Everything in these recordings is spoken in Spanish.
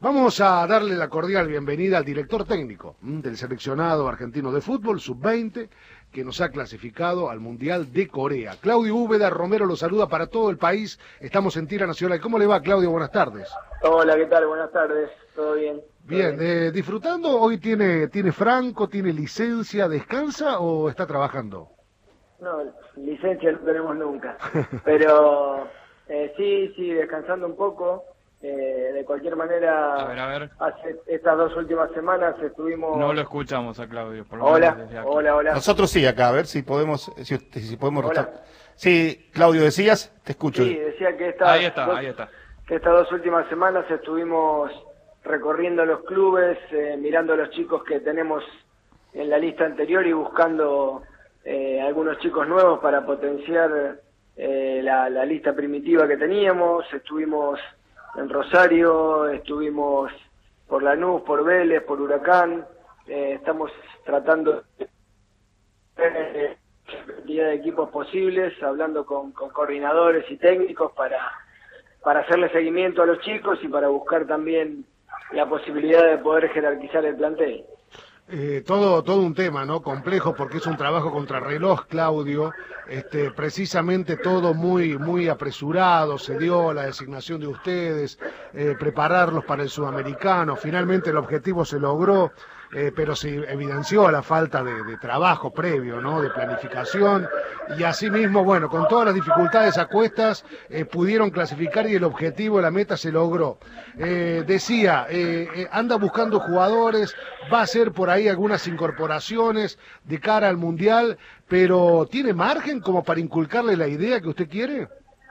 Vamos a darle la cordial bienvenida al director técnico del seleccionado argentino de fútbol, sub-20, que nos ha clasificado al Mundial de Corea. Claudio Úbeda Romero lo saluda para todo el país. Estamos en Tira Nacional. ¿Cómo le va, Claudio? Buenas tardes. Hola, ¿qué tal? Buenas tardes. ¿Todo bien? Bien, disfrutando. ¿Hoy tiene franco, tiene licencia, descansa o está trabajando? No, licencia no tenemos nunca. Pero sí, descansando un poco. De cualquier manera, a ver. Hace estas 2 últimas semanas estuvimos... No lo escuchamos a Claudio, por lo Hola, menos desde aquí. hola. Nosotros sí, acá, a ver si podemos... Si podemos Hola. Sí, Claudio, decías, te escucho. Sí, decía que Ahí está. Que estas 2 últimas semanas estuvimos recorriendo los clubes, mirando a los chicos que tenemos en la lista anterior y buscando algunos chicos nuevos para potenciar la lista primitiva que teníamos. Estuvimos en Rosario, estuvimos por Lanús, por Vélez, por Huracán. Estamos tratando de cantidad de equipos posibles, hablando con coordinadores y técnicos para hacerle seguimiento a los chicos y para buscar también la posibilidad de poder jerarquizar el plantel. Todo un tema, ¿no? Complejo, porque es un trabajo contrarreloj, Claudio. Precisamente todo muy apresurado, se dio la designación de ustedes, prepararlos para el sudamericano. Finalmente el objetivo se logró, pero se evidenció la falta de trabajo previo, ¿no? De planificación, y asimismo, bueno, con todas las dificultades a cuestas, pudieron clasificar y el objetivo, la meta se logró. Decía, anda buscando jugadores, va a hacer por ahí algunas incorporaciones de cara al Mundial, pero ¿tiene margen como para inculcarle la idea que usted quiere?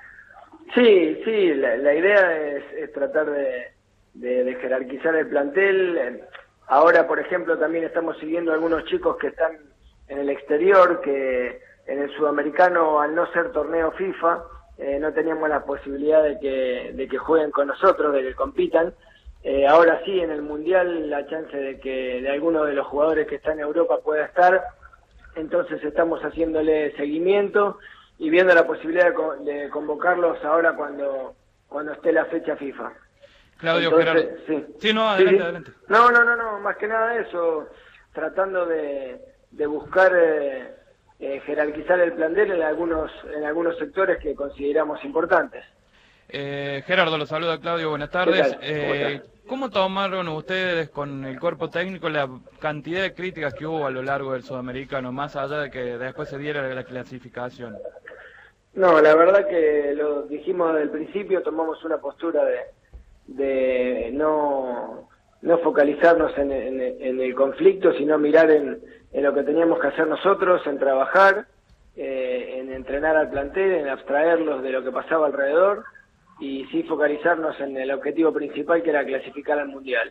Sí, la idea es tratar de jerarquizar el plantel. Ahora, por ejemplo, también estamos siguiendo a algunos chicos que están en el exterior, que en el sudamericano, al no ser torneo FIFA, no teníamos la posibilidad de que jueguen con nosotros, de que compitan. Ahora sí, en el Mundial, la chance de que de alguno de los jugadores que está en Europa pueda estar. Entonces estamos haciéndole seguimiento y viendo la posibilidad de convocarlos ahora cuando esté la fecha FIFA. Claudio, entonces, Gerardo. Sí, Adelante. No, más que nada eso, tratando de buscar jerarquizar el plantel en algunos sectores que consideramos importantes. Gerardo, lo saluda Claudio, buenas tardes. ¿Cómo ¿Cómo tomaron ustedes con el cuerpo técnico la cantidad de críticas que hubo a lo largo del sudamericano, más allá de que después se diera la clasificación? No, la verdad que lo dijimos desde el principio, tomamos una postura de no focalizarnos en el conflicto, sino mirar en lo que teníamos que hacer nosotros, en trabajar, en entrenar al plantel, en abstraerlos de lo que pasaba alrededor y sí focalizarnos en el objetivo principal, que era clasificar al Mundial.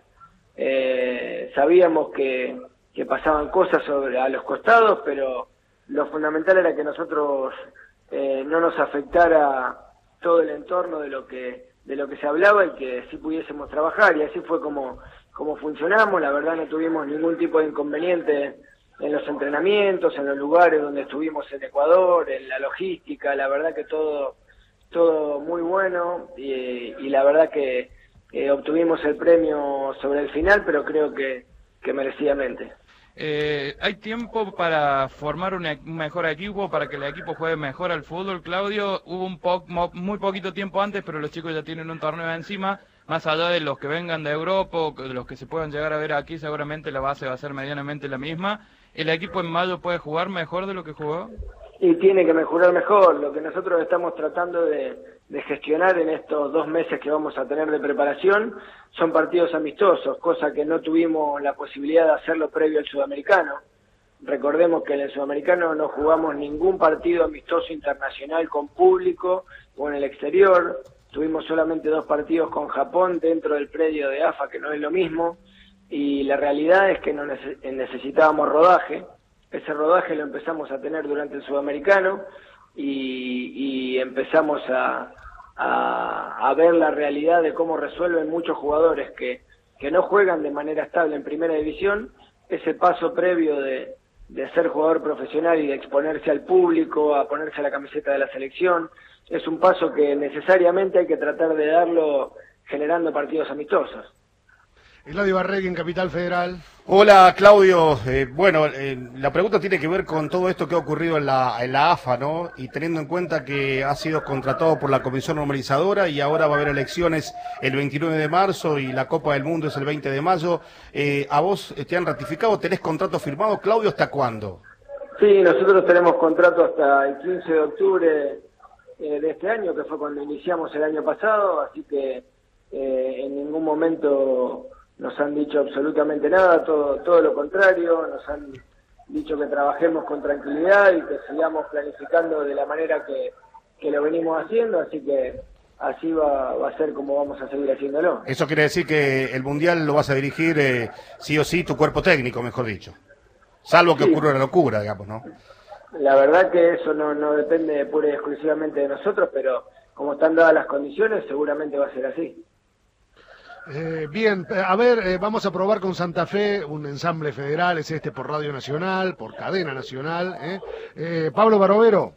Sabíamos que pasaban cosas a los costados, pero lo fundamental era que nosotros no nos afectara todo el entorno de lo que se hablaba y que sí pudiésemos trabajar, y así fue como funcionamos. La verdad no tuvimos ningún tipo de inconveniente en los entrenamientos, en los lugares donde estuvimos en Ecuador, en la logística. La verdad que todo muy bueno, y la verdad que obtuvimos el premio sobre el final, pero creo que merecidamente. ¿Hay tiempo para formar un mejor equipo, para que el equipo juegue mejor al fútbol, Claudio? Hubo muy poquito tiempo antes, pero los chicos ya tienen un torneo encima. Más allá de los que vengan de Europa o de los que se puedan llegar a ver aquí, seguramente la base va a ser medianamente la misma. ¿El equipo en mayo puede jugar mejor de lo que jugó? Y tiene que mejorar mejor. Lo que nosotros estamos tratando de gestionar en estos 2 meses que vamos a tener de preparación son partidos amistosos, cosa que no tuvimos la posibilidad de hacerlo previo al sudamericano. Recordemos que en el sudamericano no jugamos ningún partido amistoso internacional con público o en el exterior. Tuvimos solamente 2 partidos con Japón dentro del predio de AFA, que no es lo mismo, y la realidad es que necesitábamos rodaje. Ese rodaje lo empezamos a tener durante el sudamericano y empezamos a ver la realidad de cómo resuelven muchos jugadores que no juegan de manera estable en primera división. Ese paso previo de ser jugador profesional y de exponerse al público, a ponerse la camiseta de la selección, es un paso que necesariamente hay que tratar de darlo generando partidos amistosos. Eladio Barregui en Capital Federal. Hola Claudio, la pregunta tiene que ver con todo esto que ha ocurrido en la AFA, ¿no? Y teniendo en cuenta que ha sido contratado por la Comisión Normalizadora y ahora va a haber elecciones el 29 de marzo y la Copa del Mundo es el 20 de mayo, ¿a vos te han ratificado? ¿Tenés contrato firmado, Claudio? ¿Hasta cuándo? Sí, nosotros tenemos contrato hasta el 15 de octubre de este año, que fue cuando iniciamos el año pasado, así que en ningún momento nos han dicho absolutamente nada, todo lo contrario, nos han dicho que trabajemos con tranquilidad y que sigamos planificando de la manera que lo venimos haciendo, así que así va a ser como vamos a seguir haciéndolo. Eso quiere decir que el Mundial lo vas a dirigir sí o sí tu cuerpo técnico, mejor dicho. Salvo que ocurra una locura, digamos, ¿no? La verdad que eso no depende pura y exclusivamente de nosotros, pero como están dadas las condiciones, seguramente va a ser así. Bien, a ver, vamos a probar con Santa Fe un ensamble federal, es por Radio Nacional, por Cadena Nacional. Pablo Barovero.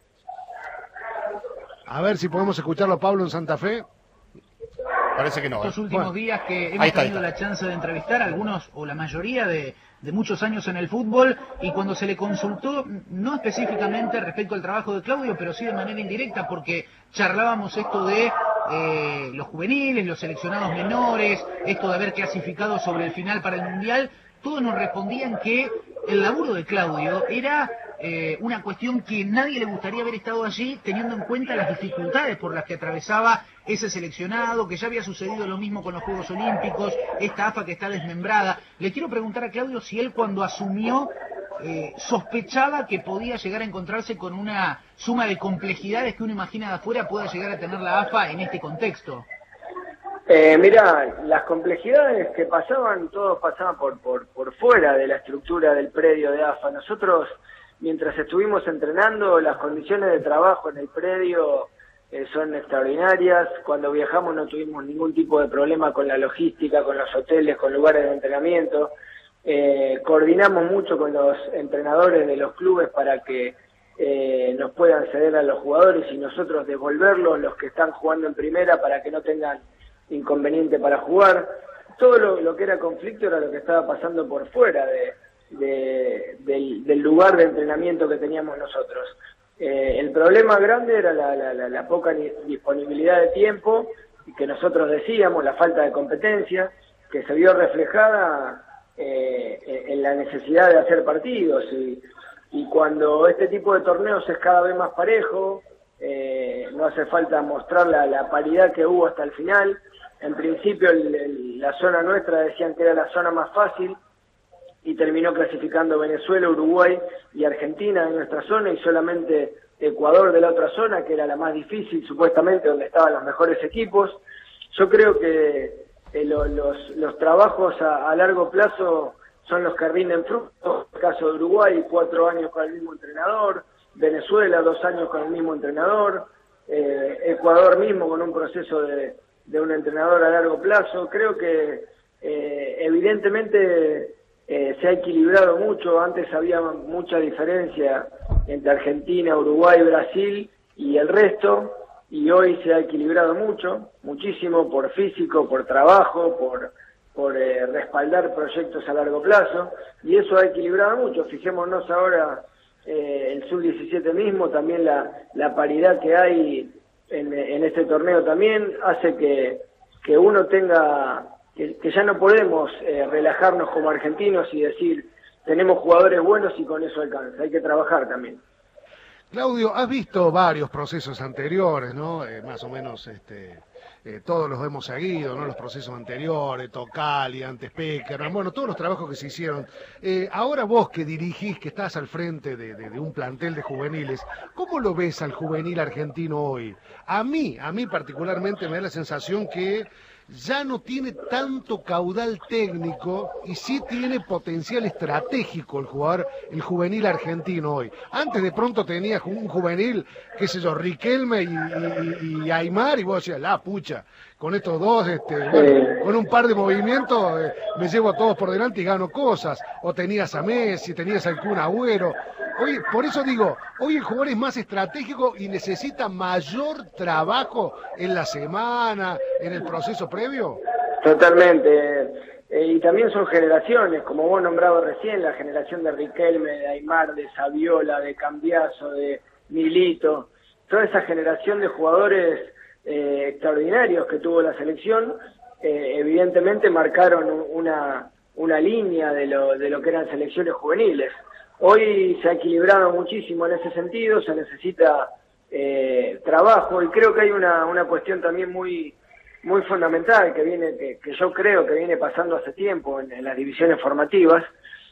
A ver si podemos escucharlo a Pablo en Santa Fe. Parece que no. Estos últimos días que hemos tenido la chance de entrevistar a algunos o la mayoría de muchos años en el fútbol, y cuando se le consultó, no específicamente respecto al trabajo de Claudio, pero sí de manera indirecta, porque charlábamos esto de los juveniles, los seleccionados menores, esto de haber clasificado sobre el final para el Mundial, todos nos respondían que el laburo de Claudio era una cuestión que nadie le gustaría haber estado allí, teniendo en cuenta las dificultades por las que atravesaba ese seleccionado, que ya había sucedido lo mismo con los Juegos Olímpicos, esta AFA que está desmembrada. Le quiero preguntar a Claudio si él, cuando asumió, sospechaba que podía llegar a encontrarse con una suma de complejidades que uno imagina de afuera pueda llegar a tener la AFA en este contexto. Mira, las complejidades que pasaban, todos pasaban por fuera de la estructura del predio de AFA. Nosotros, mientras estuvimos entrenando, las condiciones de trabajo en el predio son extraordinarias. Cuando viajamos no tuvimos ningún tipo de problema con la logística, con los hoteles, con lugares de entrenamiento. Coordinamos mucho con los entrenadores de los clubes para que nos puedan ceder a los jugadores y nosotros devolverlos, los que están jugando en primera, para que no tengan inconveniente para jugar. Todo lo que era conflicto era lo que estaba pasando por fuera del lugar de entrenamiento que teníamos nosotros. El problema grande era la poca disponibilidad de tiempo, y que nosotros decíamos, la falta de competencia, que se vio reflejada en la necesidad de hacer partidos, y cuando este tipo de torneos es cada vez más parejo, no hace falta mostrar la paridad que hubo hasta el final. En principio la zona nuestra decían que era la zona más fácil, y terminó clasificando Venezuela, Uruguay y Argentina en nuestra zona, y solamente Ecuador de la otra zona, que era la más difícil, supuestamente, donde estaban los mejores equipos. Yo creo que los trabajos a largo plazo son los que rinden frutos. En el caso de Uruguay, 4 años con el mismo entrenador; Venezuela, 2 años con el mismo entrenador; Ecuador mismo con un proceso de un entrenador a largo plazo. Creo que evidentemente se ha equilibrado mucho. Antes había mucha diferencia entre Argentina, Uruguay, Brasil y el resto, y hoy se ha equilibrado muchísimo, por físico, por trabajo, por respaldar proyectos a largo plazo, y eso ha equilibrado mucho. Fijémonos ahora el Sub-17 mismo, también la paridad que hay en este torneo también hace que uno tenga, que ya no podemos relajarnos como argentinos y decir tenemos jugadores buenos y con eso alcanza. Hay que trabajar también. Claudio, has visto varios procesos anteriores, ¿no? Más o menos todos los hemos seguido, ¿no? Los procesos anteriores, Tocali, antes Peckerman, bueno, todos los trabajos que se hicieron. Ahora vos que dirigís, que estás al frente de un plantel de juveniles, ¿cómo lo ves al juvenil argentino hoy? A mí particularmente me da la sensación que ya no tiene tanto caudal técnico y sí tiene potencial estratégico el juvenil argentino hoy. Antes de pronto tenía un juvenil, qué sé yo, Riquelme y Aymar, y vos decías, la pucha, con estos dos, bueno, con un par de movimientos me llevo a todos por delante y gano cosas. O tenías a Messi, tenías al Kun Agüero. Hoy, por eso digo, hoy el jugador es más estratégico y necesita mayor trabajo en la semana, en el proceso previo. Totalmente. y también son generaciones, como vos nombrabas recién, la generación de Riquelme, de Aymar, de Saviola, de Cambiaso, de Milito, toda esa generación de jugadores extraordinarios que tuvo la selección, evidentemente marcaron una línea de lo que eran selecciones juveniles. Hoy se ha equilibrado muchísimo en ese sentido, se necesita trabajo, y creo que hay una cuestión también muy fundamental que yo creo que viene pasando hace tiempo en las divisiones formativas,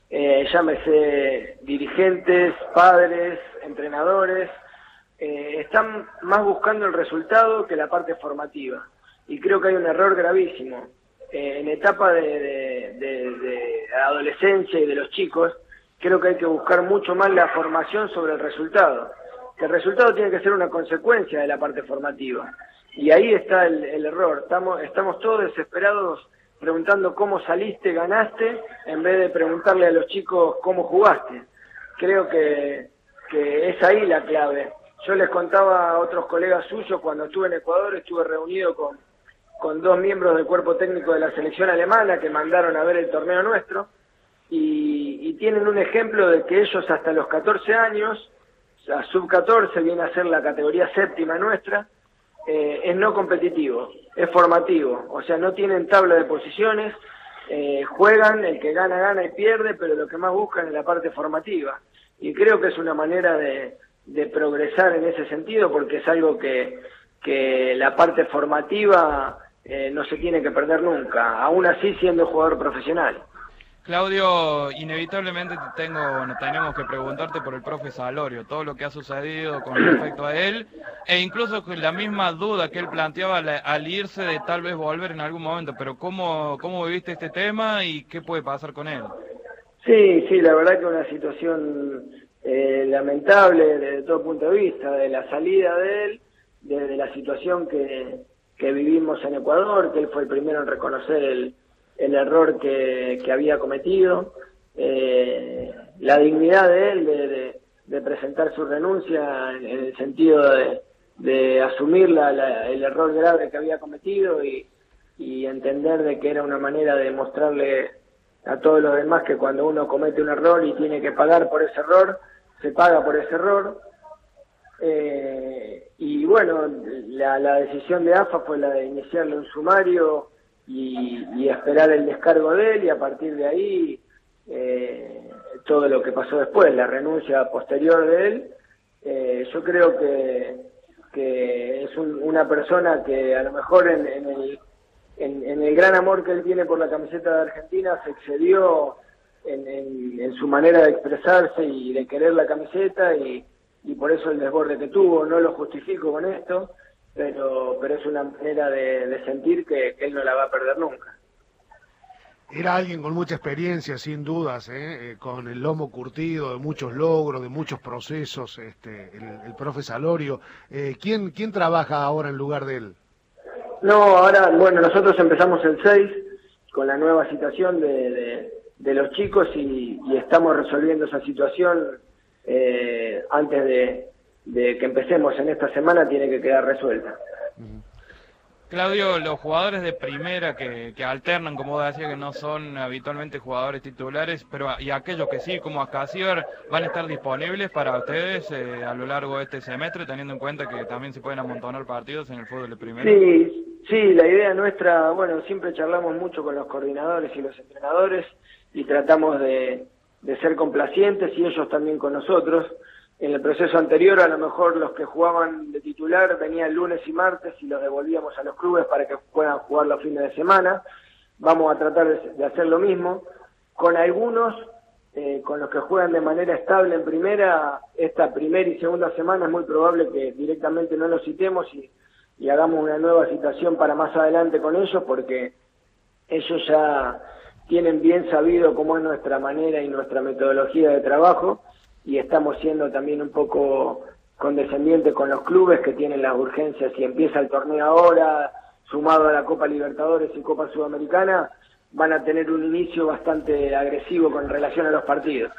llámese dirigentes, padres, entrenadores, están más buscando el resultado que la parte formativa, y creo que hay un error gravísimo en etapa de adolescencia y de los chicos. Creo que hay que buscar mucho más la formación sobre el resultado, que el resultado tiene que ser una consecuencia de la parte formativa. Y ahí está el error. Estamos todos desesperados preguntando cómo saliste, ganaste, en vez de preguntarle a los chicos cómo jugaste. Creo que es ahí la clave. Yo les contaba a otros colegas suyos, cuando estuve en Ecuador, estuve reunido con 2 miembros del cuerpo técnico de la selección alemana que mandaron a ver el torneo nuestro, y tienen un ejemplo de que ellos hasta los 14 años, la sub-14 viene a ser la categoría séptima nuestra, es no competitivo, es formativo, o sea, no tienen tabla de posiciones, juegan, el que gana, gana y pierde, pero lo que más buscan es la parte formativa, y creo que es una manera de progresar en ese sentido, porque es algo que la parte formativa no se tiene que perder nunca, aún así siendo jugador profesional. Claudio, inevitablemente tenemos que preguntarte por el profe Salorio, todo lo que ha sucedido con respecto a él, e incluso con la misma duda que él planteaba al irse de tal vez volver en algún momento, pero ¿cómo viviste este tema y qué puede pasar con él? Sí, la verdad que una situación lamentable desde todo punto de vista, de la salida de él, de la situación que vivimos en Ecuador, que él fue el primero en reconocer el error que había cometido, la dignidad de él de presentar su renuncia en el sentido de asumir el error grave que había cometido y entender de que era una manera de mostrarle a todos los demás que cuando uno comete un error y tiene que pagar por ese error, se paga por ese error. Y bueno, la decisión de AFA fue la de iniciarle un sumario y esperar el descargo de él, y a partir de ahí todo lo que pasó después, la renuncia posterior de él. Yo creo que es una persona que a lo mejor en el gran amor que él tiene por la camiseta de Argentina se excedió en su manera de expresarse y de querer la camiseta, y por eso el desborde que tuvo. No lo justifico con esto, pero es una manera de sentir que él no la va a perder nunca. Era alguien con mucha experiencia, sin dudas, con el lomo curtido, de muchos logros, de muchos procesos, el profe Salorio. ¿Quién trabaja ahora en lugar de él? No, ahora, bueno, nosotros empezamos el 6 con la nueva citación de los chicos y estamos resolviendo esa situación antes de que empecemos en esta semana, tiene que quedar resuelta. Claudio, los jugadores de primera que alternan, como vos decías, que no son habitualmente jugadores titulares, pero y aquellos que sí, como Acasier, van a estar disponibles para ustedes a lo largo de este semestre, teniendo en cuenta que también se pueden amontonar partidos en el fútbol de primera. Sí, la idea nuestra, bueno, siempre charlamos mucho con los coordinadores y los entrenadores y tratamos de ser complacientes, y ellos también con nosotros. En el proceso anterior, a lo mejor los que jugaban de titular venían lunes y martes y los devolvíamos a los clubes para que puedan jugar los fines de semana. Vamos a tratar de hacer lo mismo. Con algunos, con los que juegan de manera estable en primera, esta primera y segunda semana es muy probable que directamente no los citemos y hagamos una nueva citación para más adelante con ellos, porque ellos ya tienen bien sabido cómo es nuestra manera y nuestra metodología de trabajo, y estamos siendo también un poco condescendientes con los clubes que tienen las urgencias. Si empieza el torneo ahora, sumado a la Copa Libertadores y Copa Sudamericana, van a tener un inicio bastante agresivo con relación a los partidos.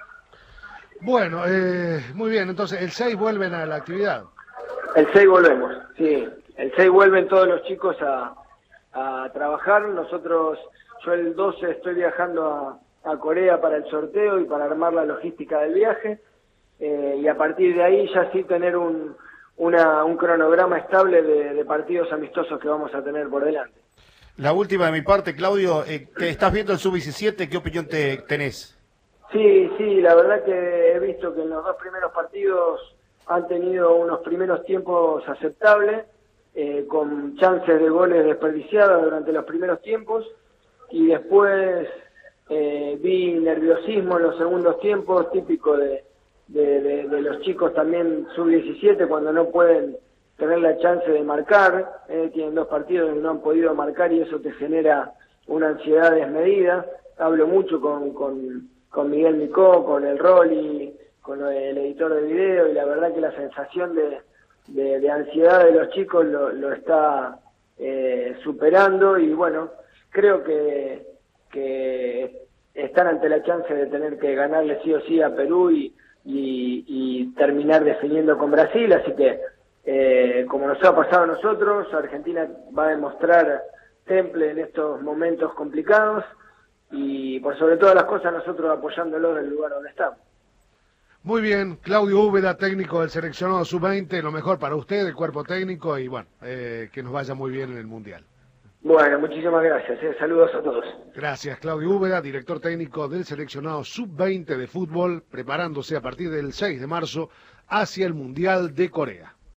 Bueno, muy bien, entonces el 6 vuelven a la actividad. El 6 volvemos, sí. El 6 vuelven todos los chicos a a trabajar. Yo el 12 estoy viajando a Corea para el sorteo y para armar la logística del viaje, y a partir de ahí ya sí tener un cronograma estable de partidos amistosos que vamos a tener por delante. La última de mi parte, Claudio, que estás viendo el Sub-17, ¿qué opinión tenés? Sí, la verdad que he visto que en los 2 primeros partidos han tenido unos primeros tiempos aceptables, con chances de goles desperdiciadas durante los primeros tiempos, y después vi nerviosismo en los segundos tiempos, típico de los chicos también Sub-17, cuando no pueden tener la chance de marcar, tienen 2 partidos donde no han podido marcar y eso te genera una ansiedad desmedida. Hablo mucho con Miguel Micó, con el Rolly, con el editor de video, y la verdad que la sensación de ansiedad de los chicos lo está superando, y bueno, creo que están ante la chance de tener que ganarle sí o sí a Perú y terminar definiendo con Brasil, así que como nos ha pasado a nosotros, Argentina va a demostrar temple en estos momentos complicados, y por sobre todas las cosas nosotros apoyándolo del lugar donde estamos. Muy bien, Claudio Úbeda, técnico del seleccionado Sub-20, lo mejor para usted, el cuerpo técnico, y bueno, que nos vaya muy bien en el Mundial. Bueno, muchísimas gracias, saludos a todos. Gracias, Claudio Úbeda, director técnico del seleccionado Sub-20 de fútbol, preparándose a partir del 6 de marzo hacia el Mundial de Corea.